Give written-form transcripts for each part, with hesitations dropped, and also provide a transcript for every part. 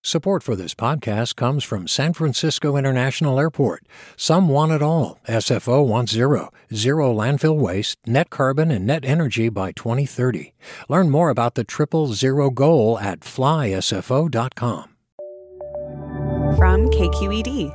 Support for this podcast comes from San Francisco International Airport. Some want it all. SFO wants zero landfill waste, net carbon, and net energy by 2030. Learn more about the 000 goal at flysfo.com. From KQED.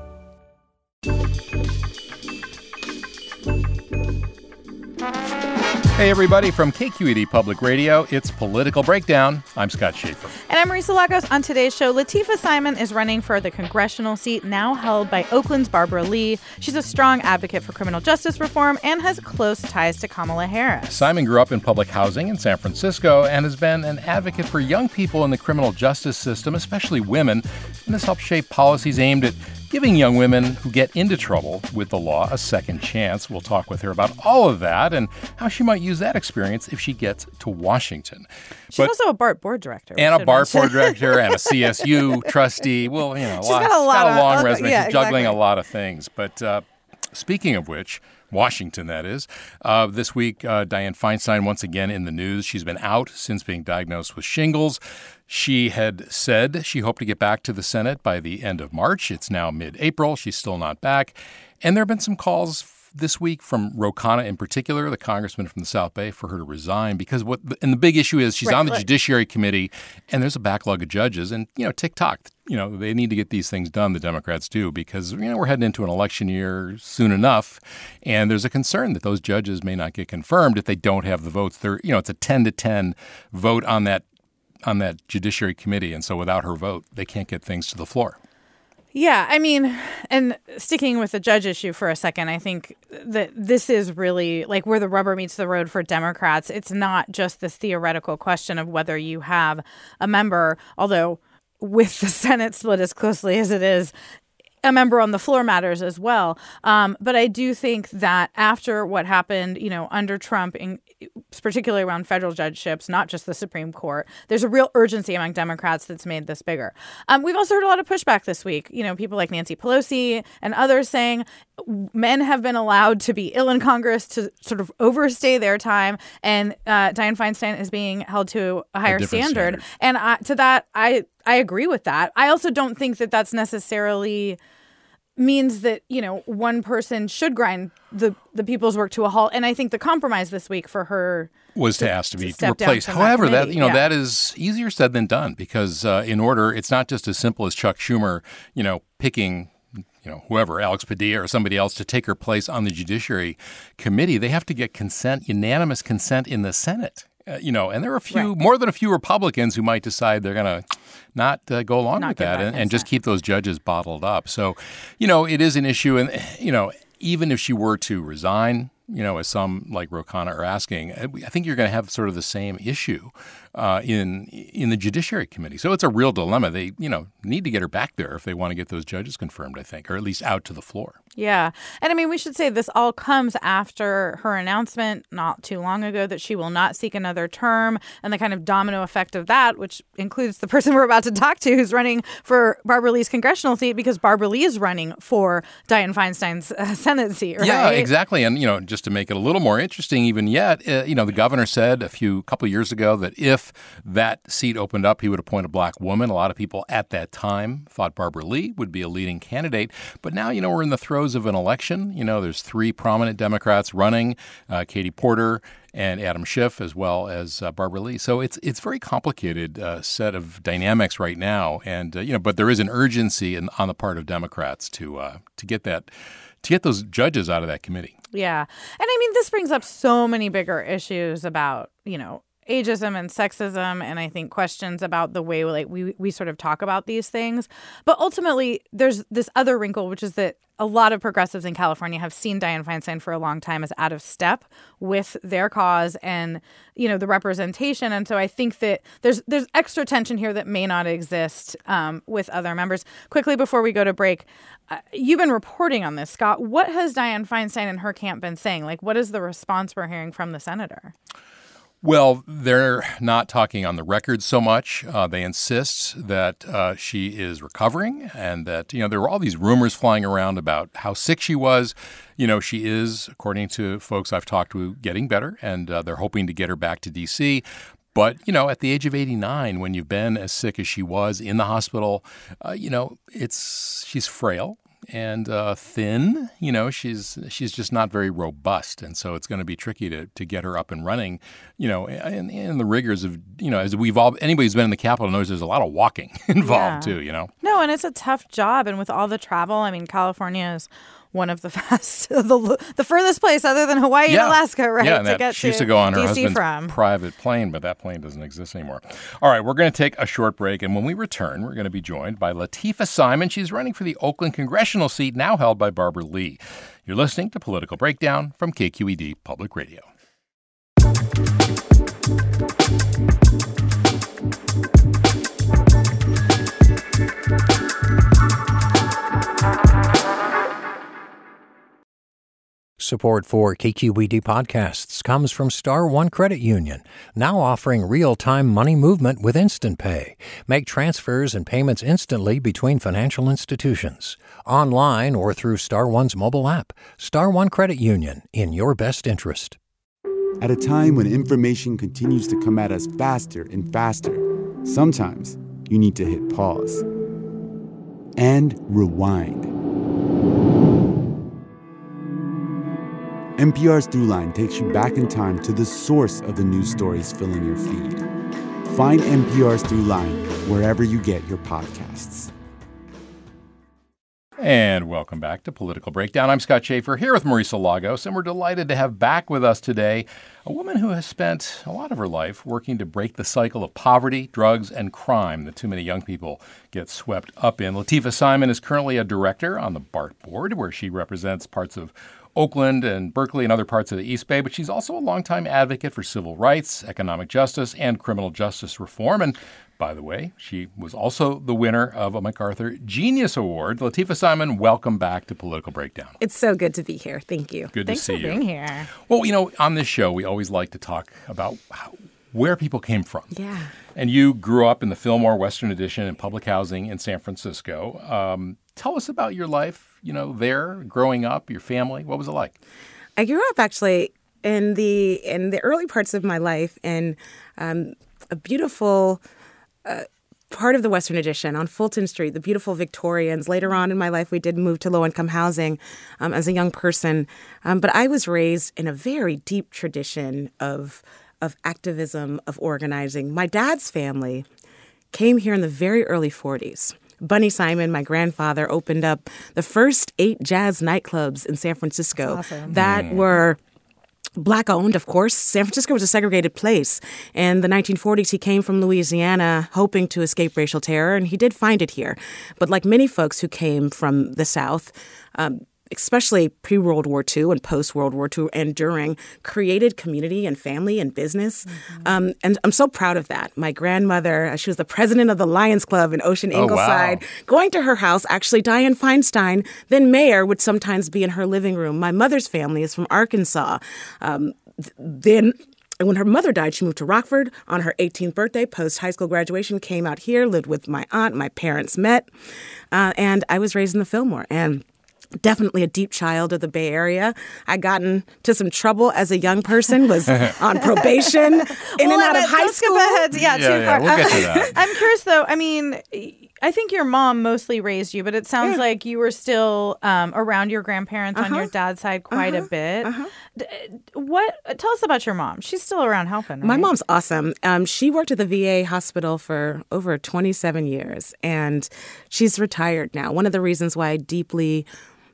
Hey everybody, from KQED Public Radio, it's Political Breakdown. I'm Scott Schaefer. And I'm Marisa Lagos. On today's show, Lateefah Simon is running for the congressional seat now held by Oakland's Barbara Lee. She's a strong advocate for criminal justice reform and has close ties to Kamala Harris. Simon grew up in public housing in San Francisco and has been an advocate for young people in the criminal justice system, especially women, and has helped shape policies aimed at giving young women who get into trouble with the law a second chance. We'll talk with her about all of that and how she might use that experience if she gets to Washington. She's also a BART board director. And a BART board director and a CSU trustee. Well, you know, she's got a long resume. Yeah, she's juggling a lot of things. But speaking of which, Washington, that is. This week, Dianne Feinstein once again in the news. She's been out since being diagnosed with shingles. She had said she hoped to get back to the Senate by the end of March. It's now mid-April. She's still not back. And there have been some calls this week from Ro Khanna in particular, the congressman from the South Bay, for her to resign because the big issue is she's on the Judiciary Committee and there's a backlog of judges and, tick-tock. They need to get these things done, the Democrats do, because, we're heading into an election year soon enough. And there's a concern that those judges may not get confirmed if they don't have the votes. It's a 10-10 vote on that Judiciary Committee. And so without her vote, they can't get things to the floor. Yeah, and sticking with the judge issue for a second, I think that this is really like where the rubber meets the road for Democrats. It's not just this theoretical question of whether you have a member, although with the Senate split as closely as it is, a member on the floor matters as well. But I do think that after what happened, under Trump, particularly around federal judgeships, not just the Supreme Court, there's a real urgency among Democrats that's made this bigger. We've also heard a lot of pushback this week. People like Nancy Pelosi and others saying men have been allowed to be ill in Congress to sort of overstay their time, and Dianne Feinstein is being held to a higher standard. And to that, I agree with that. I also don't think that that's necessarily means that, one person should grind the people's work to a halt. And I think the compromise this week for her was to ask to be replaced. However, that is easier said than done because it's not just as simple as Chuck Schumer, picking whoever, Alex Padilla or somebody else to take her place on the Judiciary Committee. They have to get unanimous consent in the Senate. And there are more than a few Republicans who might decide they're going to not go along with that and just keep those judges bottled up. So, it is an issue. And, even if she were to resign, as some like Ro Khanna are asking, I think you're going to have sort of the same issue in the Judiciary Committee. So it's a real dilemma. They, need to get her back there if they want to get those judges confirmed, I think, or at least out to the floor. Yeah. And we should say this all comes after her announcement not too long ago that she will not seek another term, and the kind of domino effect of that, which includes the person we're about to talk to who's running for Barbara Lee's congressional seat because Barbara Lee is running for Dianne Feinstein's Senate seat, right? Yeah, exactly. And, just to make it a little more interesting even yet, the governor said a couple of years ago that if that seat opened up, he would appoint a black woman. A lot of people at that time thought Barbara Lee would be a leading candidate. But now, we're in the throes of an election. There's three prominent Democrats running, Katie Porter and Adam Schiff, as well as Barbara Lee. So it's very complicated set of dynamics right now. And, but there is an urgency on the part of Democrats to get those judges out of that committee. Yeah. And this brings up so many bigger issues about, ageism and sexism, and I think questions about the way we sort of talk about these things. But ultimately, there's this other wrinkle, which is that a lot of progressives in California have seen Dianne Feinstein for a long time as out of step with their cause and, the representation. And so I think that there's extra tension here that may not exist with other members. Quickly, before we go to break, you've been reporting on this, Scott. What has Dianne Feinstein and her camp been saying? What is the response we're hearing from the senator? Well, they're not talking on the record so much. They insist that she is recovering and that, there were all these rumors flying around about how sick she was. She is, according to folks I've talked to, getting better, and they're hoping to get her back to D.C. But, at the age of 89, when you've been as sick as she was in the hospital, she's frail and thin. She's just not very robust. And so it's going to be tricky to get her up and running, in the rigors of, as anybody who's been in the Capitol knows there's a lot of walking involved too, No, and it's a tough job. And with all the travel, I mean, California is one of the the furthest place other than Hawaii and Alaska, right? Yeah, and she used to go on her DC husband's private plane, but that plane doesn't exist anymore. All right, we're going to take a short break, and when we return, we're going to be joined by Lateefah Simon. She's running for the Oakland congressional seat now held by Barbara Lee. You're listening to Political Breakdown from KQED Public Radio. Support for KQED podcasts comes from Star One Credit Union, now offering real-time money movement with Instant Pay. Make transfers and payments instantly between financial institutions, online or through Star One's mobile app. Star One Credit Union, in your best interest. At a time when information continues to come at us faster and faster, sometimes you need to hit pause and rewind. NPR's Throughline takes you back in time to the source of the news stories filling your feed. Find NPR's Throughline wherever you get your podcasts. And welcome back to Political Breakdown. I'm Scott Schaefer here with Marisa Lagos, and we're delighted to have back with us today a woman who has spent a lot of her life working to break the cycle of poverty, drugs, and crime that too many young people get swept up in. Lateefah Simon is currently a director on the BART board, where she represents parts of Oakland and Berkeley and other parts of the East Bay, but she's also a longtime advocate for civil rights, economic justice, and criminal justice reform. And by the way, she was also the winner of a MacArthur Genius Award. Lateefah Simon, welcome back to Political Breakdown. It's so good to be here. Thank you. Good to see you. Thanks for being here. Well, on this show, we always like to talk about where people came from. Yeah. And you grew up in the Fillmore Western Addition in public housing in San Francisco. Tell us about your life, there, growing up, your family. What was it like? I grew up actually in the early parts of my life in a beautiful part of the Western Addition on Fulton Street, the beautiful Victorians. Later on in my life, we did move to low-income housing as a young person. But I was raised in a very deep tradition of activism, of organizing. My dad's family came here in the very early 40s. Bunny Simon, my grandfather, opened up the first 8 jazz nightclubs in San Francisco that were Black-owned, of course. San Francisco was a segregated place. In the 1940s, he came from Louisiana hoping to escape racial terror, and he did find it here. But like many folks who came from the South, especially pre-World War II and post-World War II and during, created community and family and business. And I'm so proud of that. My grandmother, she was the president of the Lions Club in Ocean Ingleside. Wow. Going to her house, actually, Dianne Feinstein, then mayor, would sometimes be in her living room. My mother's family is from Arkansas. Then when her mother died, she moved to Rockford on her 18th birthday, post-high school graduation, came out here, lived with my aunt. My parents met, and I was raised in the Fillmore. And definitely a deep child of the Bay Area. I got into some trouble as a young person, was on probation, in and out of high school. Too far. We'll get to that. I'm curious, though. I mean, I think your mom mostly raised you, but it sounds like you were still around your grandparents on your dad's side quite a bit. Tell us about your mom. She's still around helping, right? My mom's awesome. She worked at the VA hospital for over 27 years, and she's retired now. One of the reasons why I deeply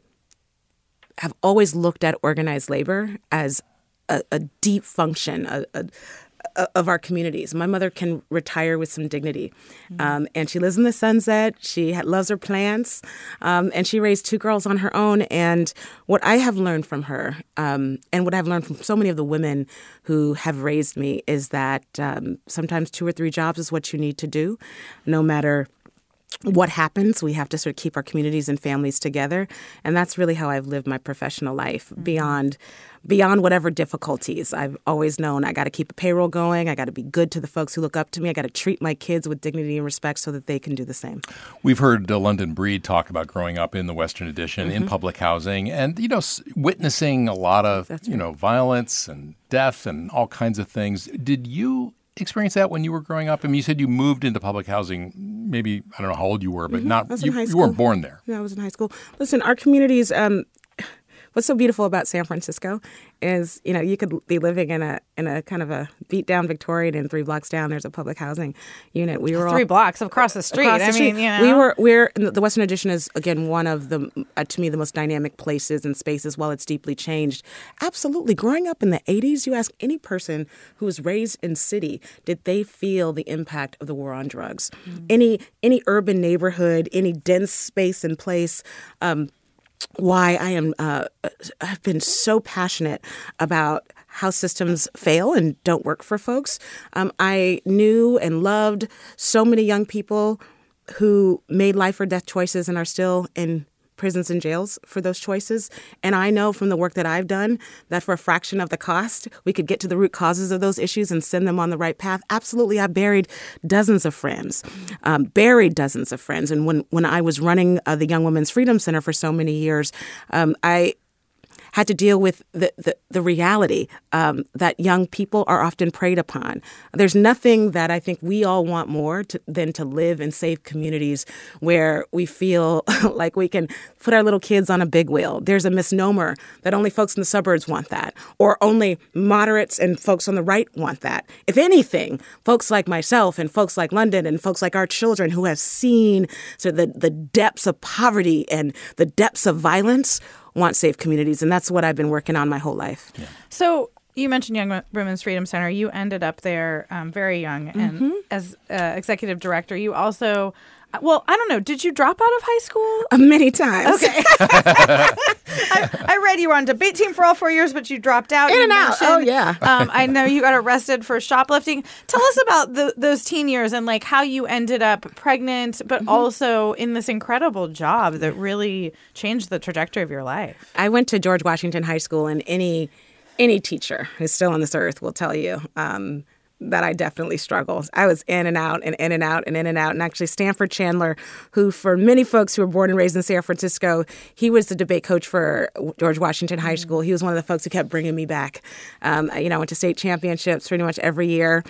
have always looked at organized labor as a deep function of our communities. My mother can retire with some dignity. And she lives in the Sunset. She loves her plants. And she raised 2 girls on her own. And what I have learned from her, and what I've learned from so many of the women who have raised me, is that sometimes 2 or 3 jobs is what you need to do, no matter what happens. We have to sort of keep our communities and families together. And that's really how I've lived my professional life. Beyond whatever difficulties, I've always known I got to keep a payroll going. I got to be good to the folks who look up to me. I got to treat my kids with dignity and respect so that they can do the same. We've heard London Breed talk about growing up in the Western Addition in public housing and, witnessing a lot of, violence and death and all kinds of things. Did you experience that when you were growing up? I mean, you said you moved into public housing. Maybe I don't know how old you were, but I was in high you school. weren't born there. Yeah, I was in high school. Listen, our communities. What's so beautiful about San Francisco is, you could be living in a kind of a beat down Victorian, and 3 blocks down there's a public housing unit. We were 3 blocks across the street. Across the street. mean, we're the Western Addition is again one of the to me the most dynamic places and spaces. While it's deeply changed, absolutely. Growing up in the 80s, you ask any person who was raised in city, did they feel the impact of the war on drugs? Any urban neighborhood, any dense space and place. Why I've been so passionate about how systems fail and don't work for folks. I knew and loved so many young people who made life or death choices and are still in prisons and jails for those choices. And I know from the work that I've done that for a fraction of the cost, we could get to the root causes of those issues and send them on the right path. Absolutely. I buried dozens of friends. And when I was running the Young Women's Freedom Center for so many years, I had to deal with the reality that young people are often preyed upon. There's nothing that I think we all want more than to live in safe communities where we feel like we can put our little kids on a big wheel. There's a misnomer that only folks in the suburbs want that, or only moderates and folks on the right want that. If anything, folks like myself and folks like London and folks like our children who have seen the depths of poverty and the depths of violence want safe communities. And that's what I've been working on my whole life. Yeah. So you mentioned Young Women's Freedom Center. You ended up there very young. And as executive director, you also, well, I don't know, did you drop out of high school? Many times. Okay. I read you were on debate team for all 4 years, but you dropped out. In and out. Oh, yeah. I know you got arrested for shoplifting. Tell us about those teen years and like how you ended up pregnant, but also in this incredible job that really changed the trajectory of your life. I went to George Washington High School, and any teacher who's still on this earth will tell you that I definitely struggled. I was in and out and in and out and in and out. And actually Stanford Chandler, who for many folks who were born and raised in San Francisco, he was the debate coach for George Washington High School. He was one of the folks who kept bringing me back. I went to state championships pretty much every year.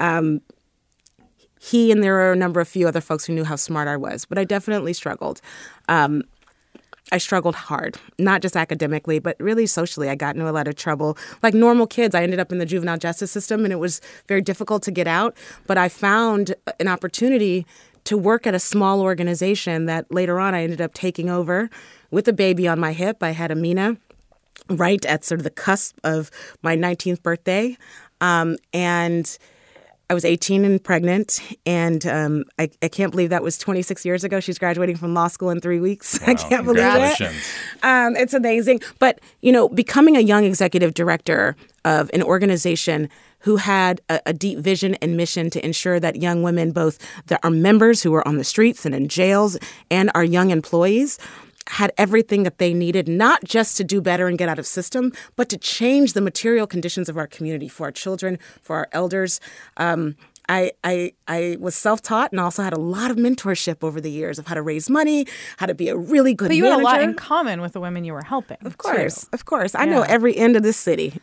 He and there were a few other folks who knew how smart I was, but I definitely struggled. I struggled hard, not just academically, but really socially. I got into a lot of trouble. Like normal kids, I ended up in the juvenile justice system, and it was very difficult to get out. But I found an opportunity to work at a small organization that later on I ended up taking over with a baby on my hip. I had Amina right at sort of the cusp of my 19th birthday. And I was 18 and pregnant, and I can't believe that was 26 years ago. She's graduating from law school in 3 weeks. Wow, I can't believe it. It's amazing. But, becoming a young executive director of an organization who had a deep vision and mission to ensure that young women, both our members who were on the streets and in jails and our young employees, had everything that they needed, not just to do better and get out of system, but to change the material conditions of our community for our children, for our elders. I was self-taught and also had a lot of mentorship over the years of how to raise money, how to be a really good manager. But you had a lot in common with the women you were helping. Of course. I know every end of this city.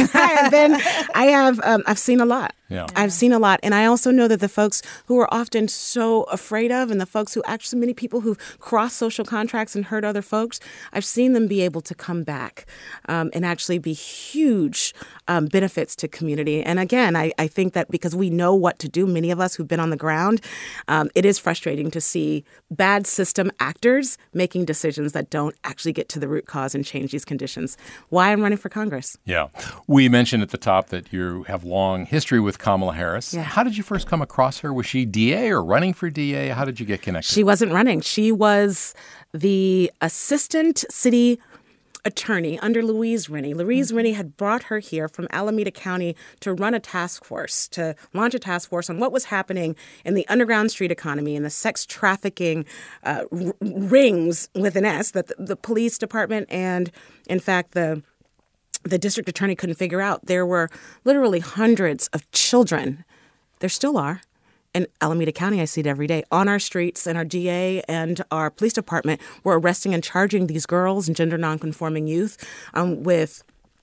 I've seen a lot. Yeah. I've seen a lot. And I also know that the folks who are often so afraid of, and the folks who actually, many people who've crossed social contracts and hurt other folks, I've seen them be able to come back and actually be huge benefits to community. And again, I think that because we know what to do, many of us who've been on the ground, it is frustrating to see bad system actors making decisions that don't actually get to the root cause and change these conditions. Why I'm running for Congress. Yeah. We mentioned at the top that you have long history with Kamala Harris. Yeah. How did you first come across her? Was she DA or running for DA? How did you get connected? She wasn't running. She was the assistant city attorney under Louise Rennie. Louise Rennie had brought her here from Alameda County to run a task force, to launch a task force on what was happening in the underground street economy and the sex trafficking rings with an S that the police department and, in fact, the district attorney couldn't figure out. There were literally hundreds of children, there still are, in Alameda County, I see it every day, on our streets, and our DA and our police department were arresting and charging these girls and gender nonconforming youth with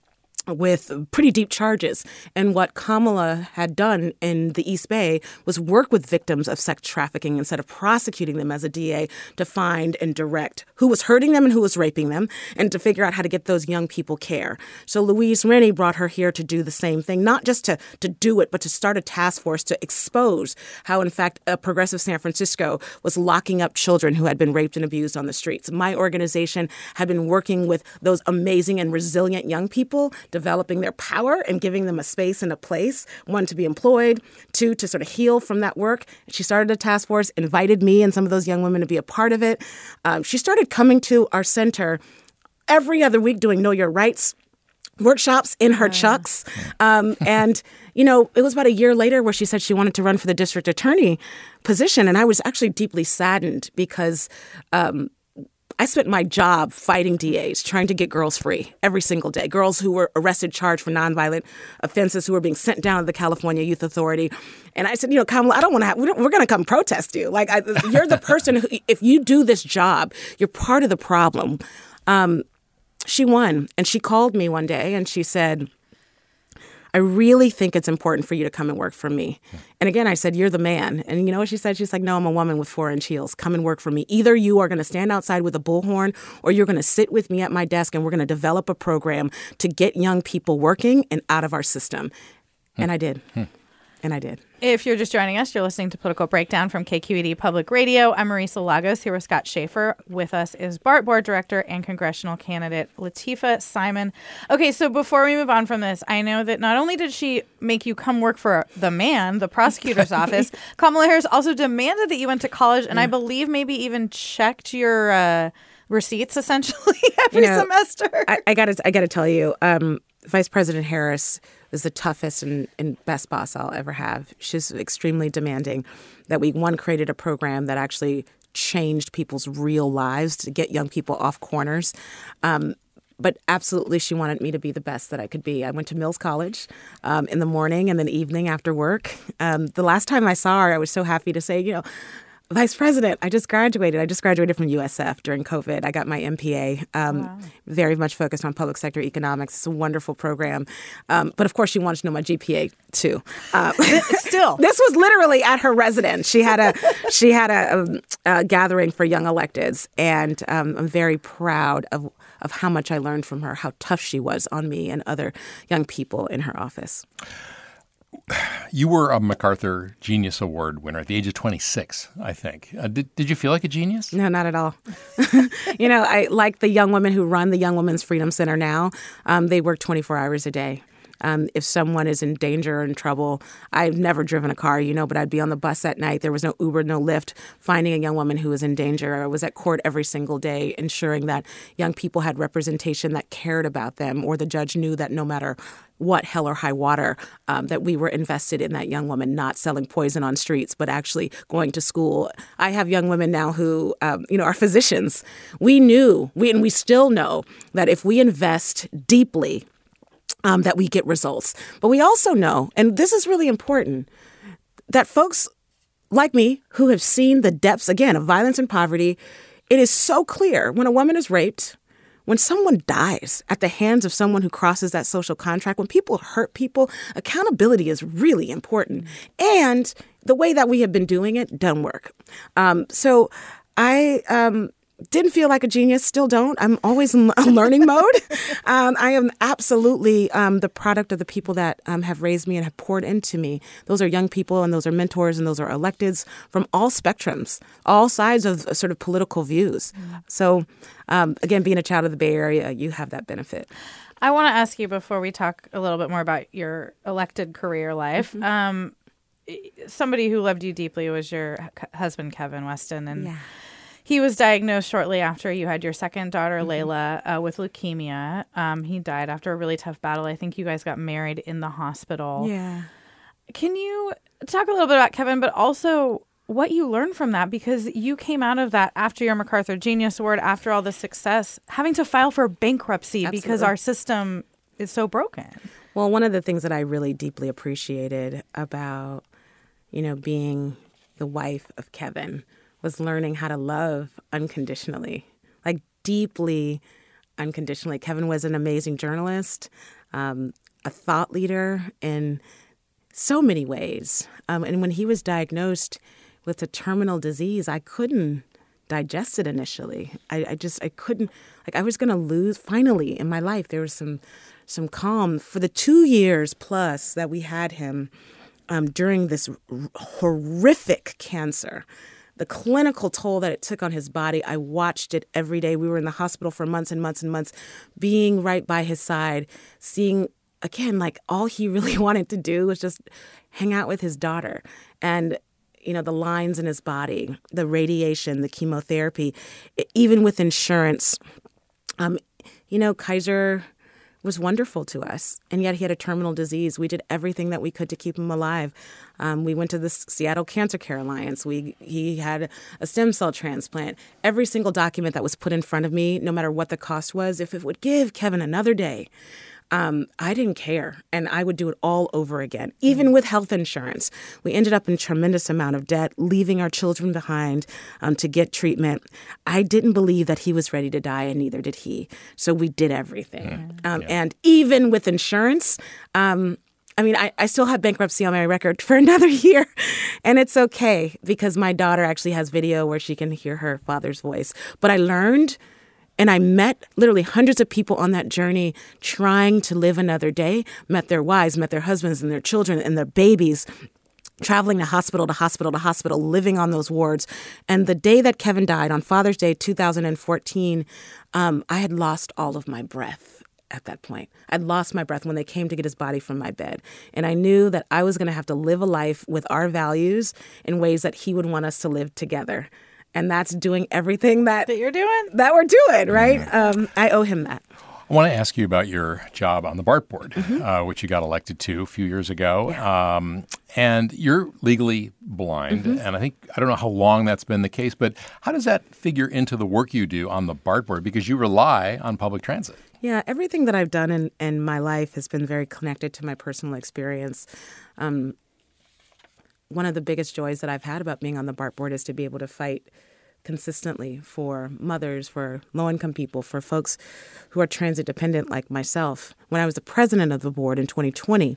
with pretty deep charges. And what Kamala had done in the East Bay was work with victims of sex trafficking instead of prosecuting them as a DA to find and direct who was hurting them and who was raping them and to figure out how to get those young people care. So Louise Rennie brought her here to do the same thing, not just to do it, but to start a task force to expose how, in fact, a progressive San Francisco was locking up children who had been raped and abused on the streets. My organization had been working with those amazing and resilient young people, developing their power and giving them a space and a place, one, to be employed, two, to sort of heal from that work. She started a task force, invited me and some of those young women to be a part of it. She started coming to our center every other week doing Know Your Rights workshops in her chucks. And, you know, it was about a year later where she said she wanted to run for the district attorney position. And I was actually deeply saddened because I spent my job fighting DAs, trying to get girls free every single day. Girls who were arrested, charged for nonviolent offenses, who were being sent down to the California Youth Authority. And I said, you know, Kamala, I don't want to we're going to come protest you. Like, you're the person who, if you do this job, you're part of the problem. She won. And she called me one day and she said, I really think it's important for you to come and work for me. And again, I said, you're the man. And you know what she said? She's like, no, I'm a woman with 4-inch heels. Come and work for me. Either you are going to stand outside with a bullhorn or you're going to sit with me at my desk and we're going to develop a program to get young people working and out of our system. And I did. And I did. If you're just joining us, you're listening to Political Breakdown from KQED Public Radio. I'm Marisa Lagos here with Scott Schaefer. With us is BART Board Director and congressional candidate Lateefah Simon. Okay, so before we move on from this, I know that not only did she make you come work for the man, the prosecutor's office, Kamala Harris also demanded that you went to college and I believe maybe even checked your receipts essentially every semester. I gotta tell you, Vice President Harris is the toughest and best boss I'll ever have. She's extremely demanding. That we, one, created a program that actually changed people's real lives to get young people off corners. But absolutely, she wanted me to be the best that I could be. I went to Mills College in the morning and then evening after work. The last time I saw her, I was so happy to say, you know, Vice President, I just graduated. I just graduated from USF during COVID. I got my MPA, very much focused on public sector economics. It's a wonderful program. But of course, she wanted to know my GPA, too. Still. This was literally at her residence. She had a gathering for young electeds. And I'm very proud of how much I learned from her, how tough she was on me and other young people in her office. You were a MacArthur Genius Award winner at the age of 26, I think. Did you feel like a genius? No, not at all. You know, I like the young women who run the Young Women's Freedom Center now. They work 24 hours a day. If someone is in danger or in trouble, I've never driven a car, you know, but I'd be on the bus at night. There was no Uber, no Lyft, finding a young woman who was in danger. I was at court every single day, ensuring that young people had representation that cared about them, or the judge knew that no matter what, hell or high water, that we were invested in that young woman, not selling poison on streets, but actually going to school. I have young women now who, are physicians. We knew, and we still know, that if we invest deeply, that we get results. But we also know, and this is really important, that folks like me who have seen the depths, again, of violence and poverty, it is so clear when a woman is raped, when someone dies at the hands of someone who crosses that social contract, when people hurt people, accountability is really important. And the way that we have been doing it doesn't work. So I didn't feel like a genius, still don't. I'm always in learning mode. I am absolutely the product of the people that have raised me and have poured into me. Those are young people and those are mentors and those are electeds from all spectrums, all sides of sort of political views. So again, being a child of the Bay Area, you have that benefit. I want to ask you before we talk a little bit more about your elected career life. Somebody who loved you deeply was your husband, Kevin Weston. And he was diagnosed shortly after you had your second daughter, Layla, with leukemia. He died after a really tough battle. I think you guys got married in the hospital. Yeah. Can you talk a little bit about Kevin, but also what you learned from that? Because you came out of that after your MacArthur Genius Award, after all the success, having to file for bankruptcy because our system is so broken. Well, one of the things that I really deeply appreciated about, being the wife of Kevin was learning how to love unconditionally, like deeply unconditionally. Kevin was an amazing journalist. a thought leader in so many ways. And when he was diagnosed with a terminal disease, I couldn't digest it initially. I couldn't, like, I was going to lose. Finally, in my life, there was some calm. For the 2 years plus that we had him during this horrific cancer, the clinical toll that it took on his body, I watched it every day. We were in the hospital for months and months and months, being right by his side, seeing, again, like, all he really wanted to do was just hang out with his daughter. And, you know, the lines in his body, the radiation, the chemotherapy, even with insurance, you know, Kaiser was wonderful to us. And yet he had a terminal disease. We did everything that we could to keep him alive. We went to the Seattle Cancer Care Alliance. He had a stem cell transplant. Every single document that was put in front of me, no matter what the cost was, if it would give Kevin another day, I didn't care, and I would do it all over again, even with health insurance. We ended up in a tremendous amount of debt, leaving our children behind to get treatment. I didn't believe that he was ready to die, and neither did he. So we did everything. And even with insurance, I mean, I still have bankruptcy on my record for another year, and it's okay because my daughter actually has video where she can hear her father's voice. But I learned, and I met literally hundreds of people on that journey trying to live another day, met their wives, met their husbands and their children and their babies, traveling to hospital to hospital to hospital, living on those wards. And the day that Kevin died, on Father's Day 2014, I had lost all of my breath. At that point, I'd lost my breath when they came to get his body from my bed. And I knew that I was going to have to live a life with our values in ways that he would want us to live together. And that's doing everything that you're doing, that we're doing, right? I owe him that. I want to ask you about your job on the BART board, which you got elected to a few years ago. Yeah. And you're legally blind. And I don't know how long that's been the case, but how does that figure into the work you do on the BART board? Because you rely on public transit. Yeah, everything that I've done in my life has been very connected to my personal experience. One of the biggest joys that I've had about being on the BART board is to be able to fight consistently for mothers, for low-income people, for folks who are transit dependent like myself. When I was the president of the board in 2020,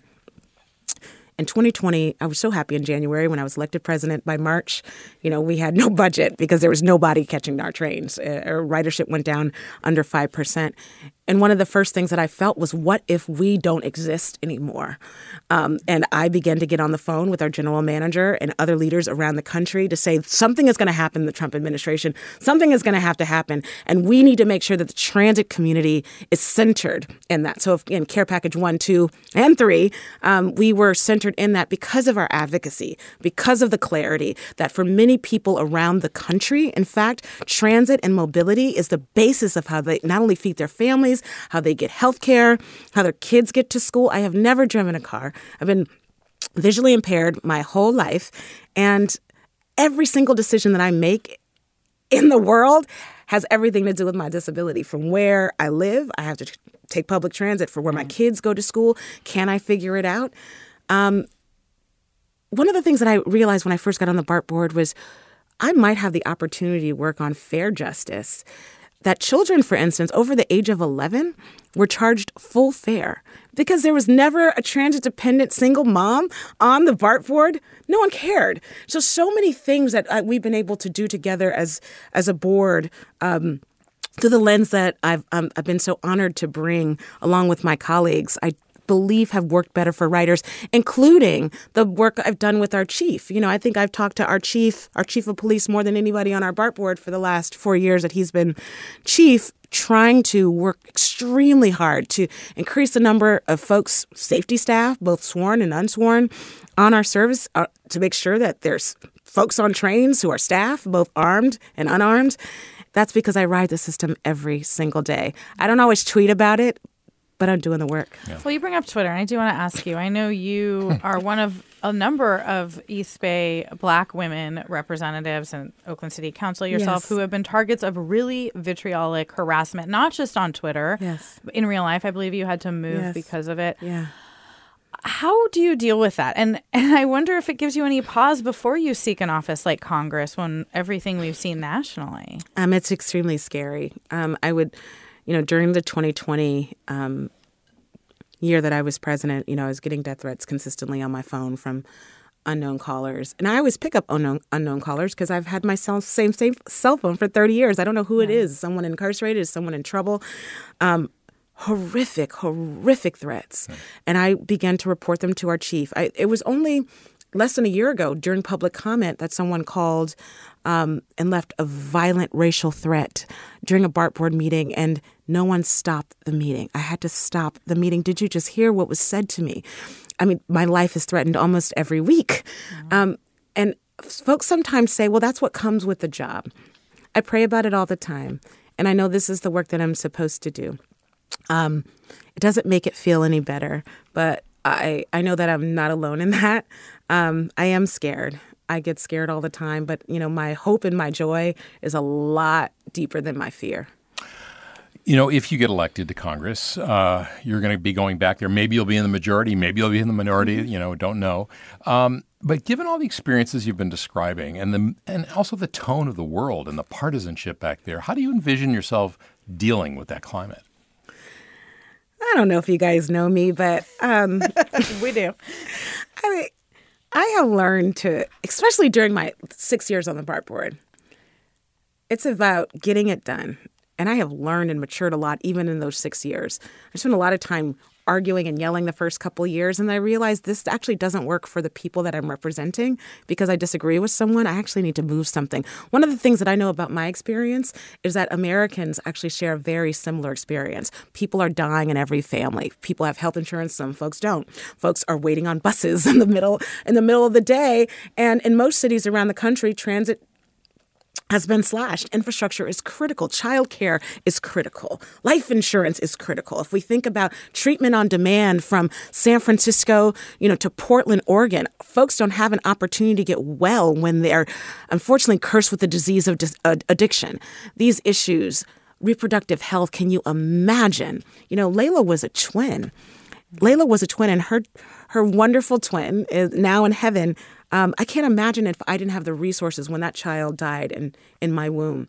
I was so happy in January when I was elected president. By March, you know, we had no budget because there was nobody catching our trains. Our ridership went down under 5%. And one of the first things that I felt was, what if we don't exist anymore? And I began to get on the phone with our general manager and other leaders around the country to say something is going to happen in the Trump administration. Something is going to have to happen. And we need to make sure that the transit community is centered in that. So in Care Package 1, 2, and 3, we were centered in that because of our advocacy, because of the clarity that for many people around the country, in fact, transit and mobility is the basis of how they not only feed their families, how they get health care, how their kids get to school. I have never driven a car. I've been visually impaired my whole life. And every single decision that I make in the world has everything to do with my disability. From where I live, I have to take public transit. For where my kids go to school, can I figure it out? One of the things that I realized when I first got on the BART board was I might have the opportunity to work on fair justice. That children, for instance, over the age of 11 were charged full fare because there was never a transit-dependent single mom on the BART board. No one cared. So many things that we've been able to do together as a board through the lens that I've been so honored to bring along with my colleagues, I believe have worked better for writers, including the work I've done with our chief. You know, I think I've talked to our chief of police more than anybody on our BART board for the last 4 years that he's been chief, trying to work extremely hard to increase the number of folks, safety staff, both sworn and unsworn, on our service to make sure that there's folks on trains who are staff, both armed and unarmed. That's because I ride the system every single day. I don't always tweet about it, but I'm doing the work. Yeah. Well, you bring up Twitter, and I do want to ask you. I know you are one of a number of East Bay Black women representatives and Oakland City Council yourself who have been targets of really vitriolic harassment, not just on Twitter. Yes. In real life, I believe you had to move because of it. Yeah. How do you deal with that? And I wonder if it gives you any pause before you seek an office like Congress when everything we've seen nationally. It's extremely scary. I would... You know, during the 2020, year that I was president, I was getting death threats consistently on my phone from unknown callers. And I always pick up unknown callers because I've had my same cell phone for 30 years. I don't know who it is. Someone incarcerated? Is someone in trouble? Horrific threats. And I began to report them to our chief. It was only less than a year ago during public comment that someone called and left a violent racial threat during a BART board meeting, and no one stopped the meeting. I had to stop the meeting. Did you just hear what was said to me? I mean, my life is threatened almost every week. And folks sometimes say, well, that's what comes with the job. I pray about it all the time. And I know this is the work that I'm supposed to do. It doesn't make it feel any better, but I know that I'm not alone in that. I am scared. I get scared all the time. But, my hope and my joy is a lot deeper than my fear. If you get elected to Congress, you're going to be going back there. Maybe you'll be in the majority. Maybe you'll be in the minority. Don't know. But given all the experiences you've been describing and also the tone of the world and the partisanship back there, how do you envision yourself dealing with that climate? I don't know if you guys know me, but we do. I have learned to, especially during my 6 years on the BART board, it's about getting it done. And I have learned and matured a lot even in those 6 years. I spent a lot of time arguing and yelling the first couple of years, and I realized this actually doesn't work for the people that I'm representing. Because I disagree with someone, I actually need to move something. One of the things that I know about my experience is that Americans actually share a very similar experience. People are dying in every family. People have health insurance, some folks don't. Folks are waiting on buses in the middle of the day. And in most cities around the country, transit has been slashed. Infrastructure is critical. Childcare is critical. Life insurance is critical. If we think about treatment on demand from San Francisco, to Portland, Oregon, folks don't have an opportunity to get well when they're unfortunately cursed with the disease of addiction. These issues, reproductive health, can you imagine? Layla was a twin. And her wonderful twin is now in heaven. I can't imagine if I didn't have the resources when that child died in my womb,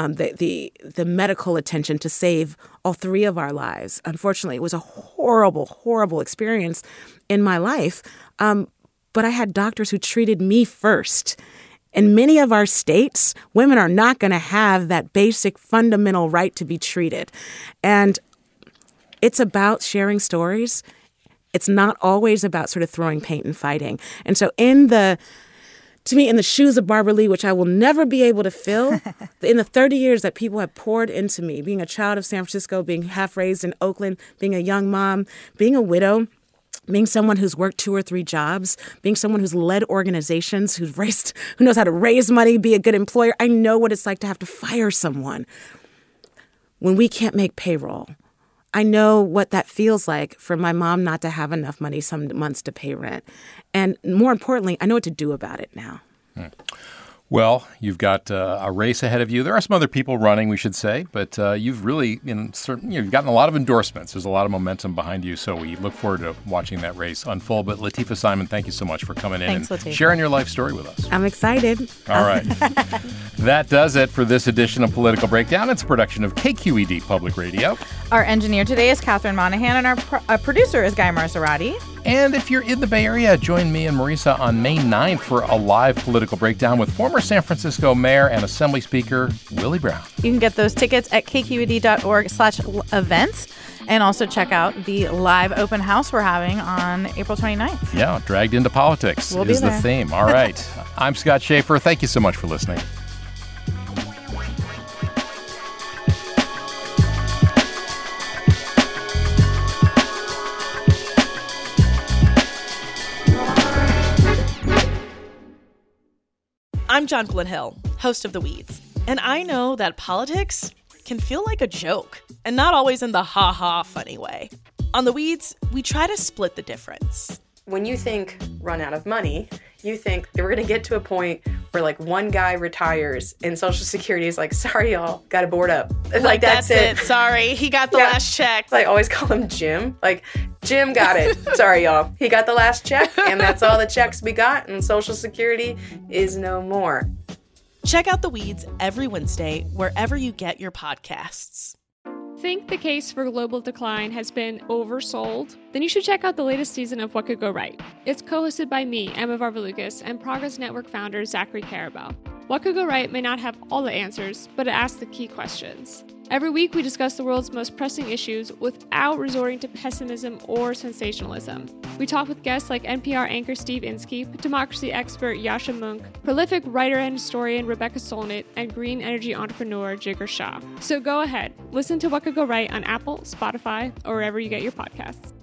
the medical attention to save all three of our lives. Unfortunately, it was a horrible, horrible experience in my life. But I had doctors who treated me first. In many of our states, women are not going to have that basic fundamental right to be treated. And it's about sharing stories. It's not always about sort of throwing paint and fighting. And so in the shoes of Barbara Lee, which I will never be able to fill, in the 30 years that people have poured into me, being a child of San Francisco, being half raised in Oakland, being a young mom, being a widow, being someone who's worked 2 or 3 jobs, being someone who's led organizations, who knows how to raise money, be a good employer. I know what it's like to have to fire someone when we can't make payroll. I know what that feels like for my mom not to have enough money some months to pay rent. And more importantly, I know what to do about it now. Well, you've got a race ahead of you. There are some other people running, we should say, but you've really, you've gotten a lot of endorsements. There's a lot of momentum behind you, so we look forward to watching that race unfold. But Lateefah Simon, thank you so much for coming in and Lateefah. Sharing your life story with us. I'm excited. All right. That does it for this edition of Political Breakdown. It's a production of KQED Public Radio. Our engineer today is Catherine Monahan, and our producer is Guy Marzorati. And if you're in the Bay Area, join me and Marisa on May 9th for a live political breakdown with former San Francisco Mayor and Assembly Speaker Willie Brown. You can get those tickets at kqed.org/events and also check out the live open house we're having on April 29th. Yeah, Dragged into Politics We'll is be the there. theme. All right. I'm Scott Schaefer. Thank you so much for listening. I'm Jonquilyn Hill, host of The Weeds, and I know that politics can feel like a joke, and not always in the ha-ha funny way. On The Weeds, we try to split the difference. When you think run out of money, you think that we're going to get to a point where like one guy retires and Social Security is like, sorry, y'all, got to board up. Like, that's it. Sorry, he got the last check. I always call him Jim. Like, Jim got it. Sorry, y'all. He got the last check, and that's all the checks we got, and Social Security is no more. Check out The Weeds every Wednesday, wherever you get your podcasts. Think the case for global decline has been oversold? Then you should check out the latest season of What Could Go Right. It's co-hosted by me, Emma Varvaloucas, and Progress Network founder Zachary Karabell. What Could Go Right may not have all the answers, but it asks the key questions. Every week, we discuss the world's most pressing issues without resorting to pessimism or sensationalism. We talk with guests like NPR anchor Steve Inskeep, democracy expert Yascha Mounk, prolific writer and historian Rebecca Solnit, and green energy entrepreneur Jigar Shah. So go ahead, listen to What Could Go Right on Apple, Spotify, or wherever you get your podcasts.